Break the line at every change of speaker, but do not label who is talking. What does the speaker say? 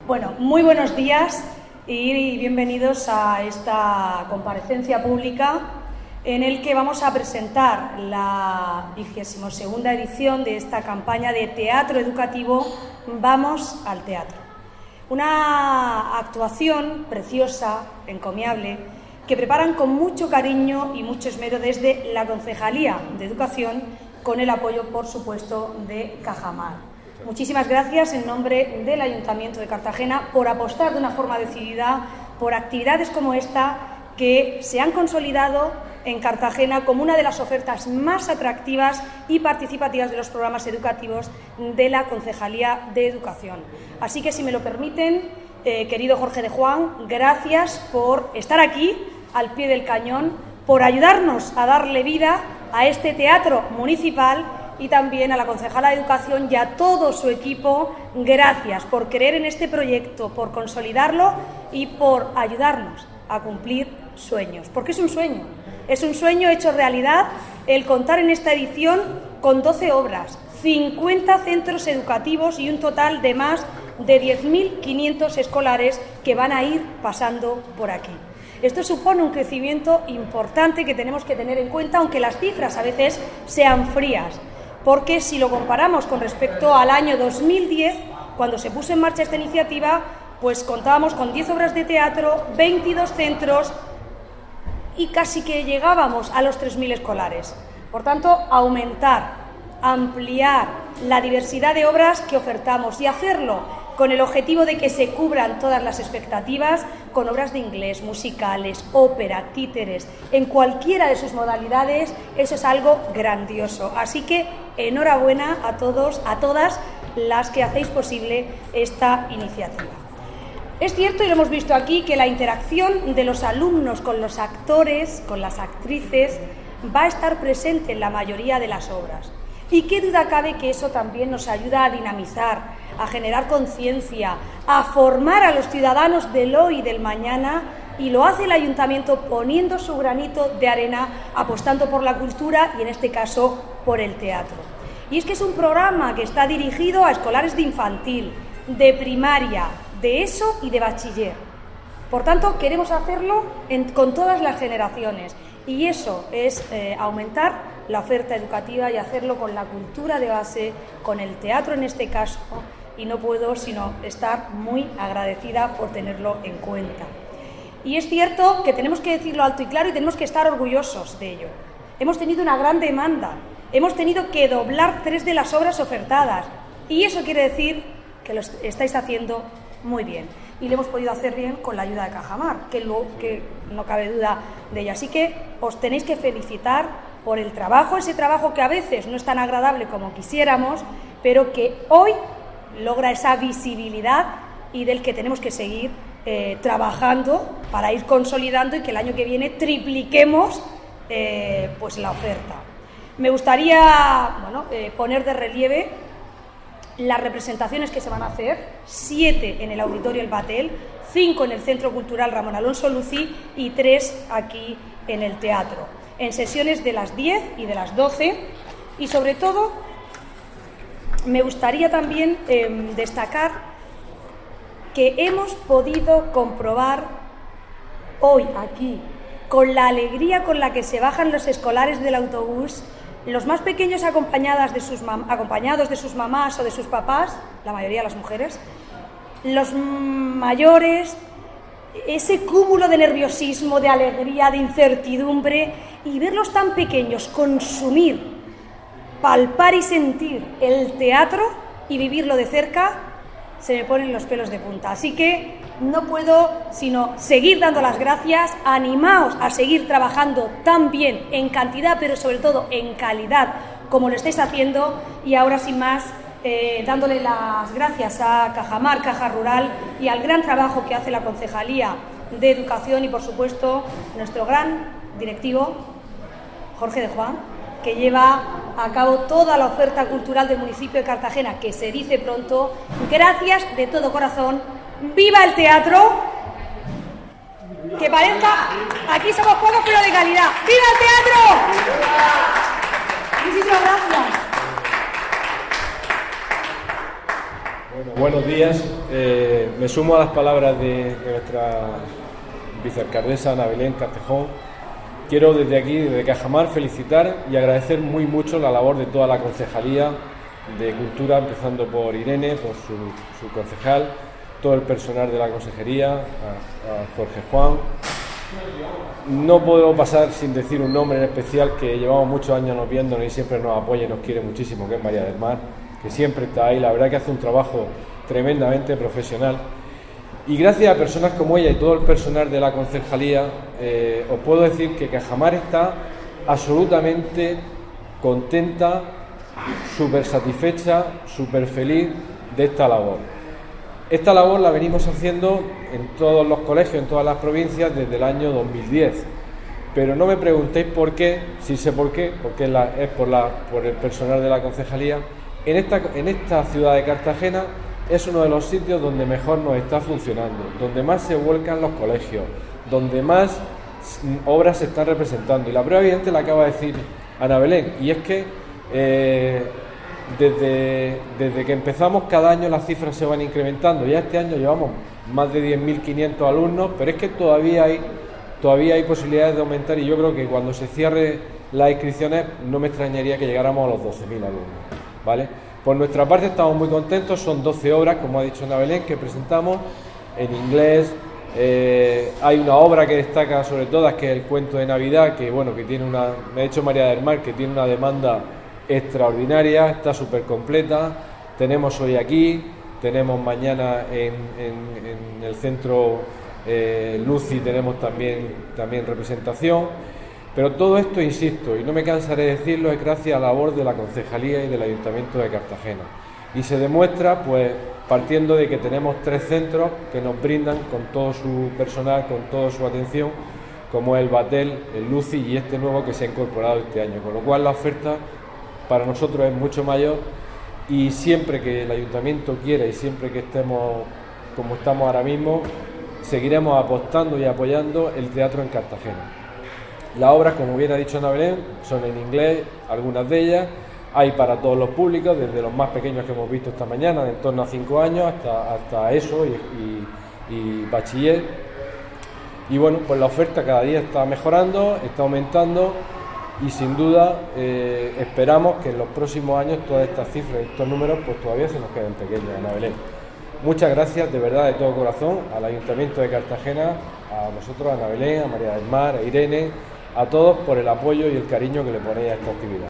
Bueno, muy buenos días y bienvenidos a esta comparecencia pública en el que vamos a presentar la 22ª edición de esta campaña de teatro educativo Vamos al Teatro. Una actuación preciosa, encomiable, que preparan con mucho cariño y mucho esmero desde la Concejalía de Educación, con el apoyo, por supuesto, de Cajamar. Muchísimas gracias en nombre del Ayuntamiento de Cartagena por apostar de una forma decidida por actividades como esta que se han consolidado en Cartagena como una de las ofertas más atractivas y participativas de los programas educativos de la Concejalía de Educación. Así que, si me lo permiten, querido Jorge de Juan, gracias por estar aquí al pie del cañón, por ayudarnos a darle vida a este teatro municipal, y también a la concejala de Educación y a todo su equipo. Gracias por creer en este proyecto, por consolidarlo y por ayudarnos a cumplir sueños, porque es un sueño hecho realidad el contar en esta edición con 12 obras, 50 centros educativos y un total de más de 10.500 escolares que van a ir pasando por aquí. Esto supone un crecimiento importante que tenemos que tener en cuenta, aunque las cifras a veces sean frías, porque si lo comparamos con respecto al año 2010, cuando se puso en marcha esta iniciativa, pues contábamos con 10 obras de teatro, 22 centros y casi que llegábamos a los 3.000 escolares. Por tanto, aumentar, ampliar la diversidad de obras que ofertamos y hacerlo con el objetivo de que se cubran todas las expectativas, con obras de inglés, musicales, ópera, títeres, en cualquiera de sus modalidades, eso es algo grandioso. Así que enhorabuena a todos, a todas las que hacéis posible esta iniciativa. Es cierto, y lo hemos visto aquí, que la interacción de los alumnos con los actores, con las actrices, va a estar presente en la mayoría de las obras. Y qué duda cabe que eso también nos ayuda a dinamizar, a generar conciencia, a formar a los ciudadanos del hoy y del mañana, y lo hace el Ayuntamiento poniendo su granito de arena, apostando por la cultura y, en este caso, por el teatro. Y es que es un programa que está dirigido a escolares de infantil, de primaria, de ESO y de bachiller. Por tanto, queremos hacerlo con todas las generaciones, y eso es aumentar la oferta educativa y hacerlo con la cultura de base, con el teatro en este caso, y no puedo sino estar muy agradecida por tenerlo en cuenta. Y es cierto que tenemos que decirlo alto y claro y tenemos que estar orgullosos de ello. Hemos tenido una gran demanda, hemos tenido que doblar 3 de las obras ofertadas, y eso quiere decir que lo estáis haciendo muy bien. Y lo hemos podido hacer bien con la ayuda de Cajamar, que no cabe duda de ello. Así que os tenéis que felicitar por el trabajo, ese trabajo que a veces no es tan agradable como quisiéramos, pero que hoy logra esa visibilidad y del que tenemos que seguir trabajando para ir consolidando y que el año que viene tripliquemos pues la oferta. Me gustaría poner de relieve las representaciones que se van a hacer: 7 en el Auditorio El Batel, 5 en el Centro Cultural Ramón Alonso Lucí y 3 aquí en el teatro, en sesiones de las 10 y de las 12. Y sobre todo me gustaría también destacar que hemos podido comprobar hoy aquí, con la alegría con la que se bajan los escolares del autobús, los más pequeños acompañados de sus mamás o de sus papás, la mayoría de las mujeres, los mayores, ese cúmulo de nerviosismo, de alegría, de incertidumbre, y verlos tan pequeños consumir, palpar y sentir el teatro y vivirlo de cerca, se me ponen los pelos de punta. Así que no puedo sino seguir dando las gracias, animaos a seguir trabajando tan bien en cantidad, pero sobre todo en calidad, como lo estáis haciendo. Y ahora, sin más, dándole las gracias a Cajamar, Caja Rural, y al gran trabajo que hace la Concejalía de Educación y, por supuesto, nuestro gran directivo, Jorge de Juan, que lleva a cabo toda la oferta cultural del municipio de Cartagena, que se dice pronto. Gracias de todo corazón. ¡Viva el teatro! Que parezca, aquí somos pocos pero de calidad. ¡Viva el teatro! Muchísimas gracias.
Buenos días. Me sumo a las palabras de nuestra vicealcaldesa Ana Belén Castejón. Quiero desde aquí, desde Cajamar, felicitar y agradecer muy mucho la labor de toda la Concejalía de Cultura, empezando por Irene, por su concejal, todo el personal de la consejería, a Jorge Juan. No puedo pasar sin decir un nombre en especial que llevamos muchos años nos viéndonos y siempre nos apoya y nos quiere muchísimo, que es María del Mar, que siempre está ahí. La verdad que hace un trabajo tremendamente profesional. Y gracias a personas como ella y todo el personal de la concejalía, os puedo decir que Cajamar está absolutamente contenta, súper satisfecha, súper feliz de esta labor. Esta labor la venimos haciendo en todos los colegios, en todas las provincias, desde el año 2010. Pero no me preguntéis por qué, sí sé por qué, porque es por el personal de la concejalía. En esta ciudad de Cartagena es uno de los sitios donde mejor nos está funcionando, donde más se vuelcan los colegios, donde más obras se están representando. Y la prueba evidente la acaba de decir Ana Belén, y es que desde que empezamos cada año las cifras se van incrementando. Ya este año llevamos más de 10.500 alumnos, pero es que todavía hay posibilidades de aumentar, y yo creo que cuando se cierre las inscripciones no me extrañaría que llegáramos a los 12.000 alumnos, ¿vale? Por nuestra parte estamos muy contentos. Son 12 obras, como ha dicho Ana Belén, que presentamos en inglés. Hay una obra que destaca sobre todas, que es el cuento de Navidad, que bueno, que tiene me ha dicho María del Mar, que tiene una demanda extraordinaria, está súper completa. Tenemos hoy aquí, tenemos mañana en el centro Luci, tenemos también representación. Pero todo esto, insisto, y no me cansaré de decirlo, es gracias a la labor de la Concejalía y del Ayuntamiento de Cartagena. Y se demuestra, pues, partiendo de que tenemos 3 centros que nos brindan con todo su personal, con toda su atención, como el Batel, el Luci y este nuevo que se ha incorporado este año. Con lo cual la oferta para nosotros es mucho mayor, y siempre que el Ayuntamiento quiera y siempre que estemos como estamos ahora mismo, seguiremos apostando y apoyando el teatro en Cartagena. Las obras, como bien ha dicho Ana Belén, son en inglés, algunas de ellas. Hay para todos los públicos, desde los más pequeños que hemos visto esta mañana, de en torno a 5 años, hasta ESO y bachiller. Y bueno, pues la oferta cada día está mejorando, está aumentando, y sin duda esperamos que en los próximos años todas estas cifras, estos números, pues todavía se nos queden pequeños, Ana Belén. Muchas gracias de verdad, de todo corazón, al Ayuntamiento de Cartagena, a vosotros, a Ana Belén, a María del Mar, a Irene, a todos por el apoyo y el cariño que le ponéis a esta actividad.